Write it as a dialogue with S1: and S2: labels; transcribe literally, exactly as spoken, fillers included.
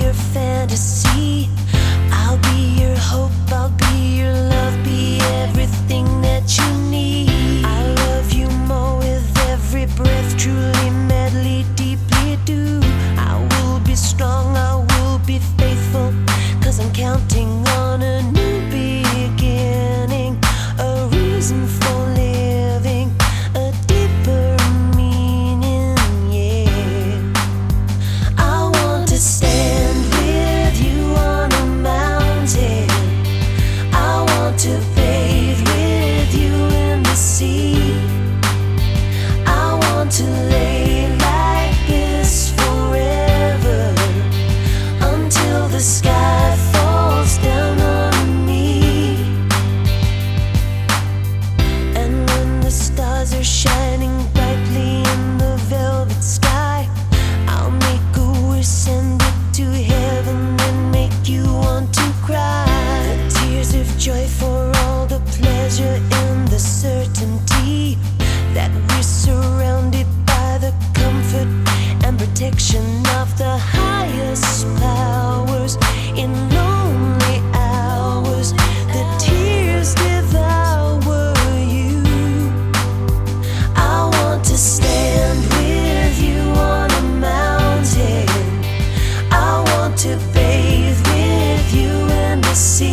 S1: your fantasy. I'll be your hope, I'll be your love, be everything that you need. I love you more with every breath, truly, madly, deeply do. I will be strong, I will be faithful, 'cause I'm counting on a new beginning, a reason for living, a deeper meaning, yeah. I want to stand with you on a mountain, I want to bathe with you in the sea, I want to lay like this forever, until the sky falls down on me. And when the stars are shining brightly in the velvet sky, I'll make a wish, send it to heaven, and make you want to cry. The tears of joy for all the pleasure and the certainty that we're surrounded by the comfort and protection of the highest powers. In lonely hours, the tears devour you. I want to stand with you on a mountain, I want to bathe with you in the sea.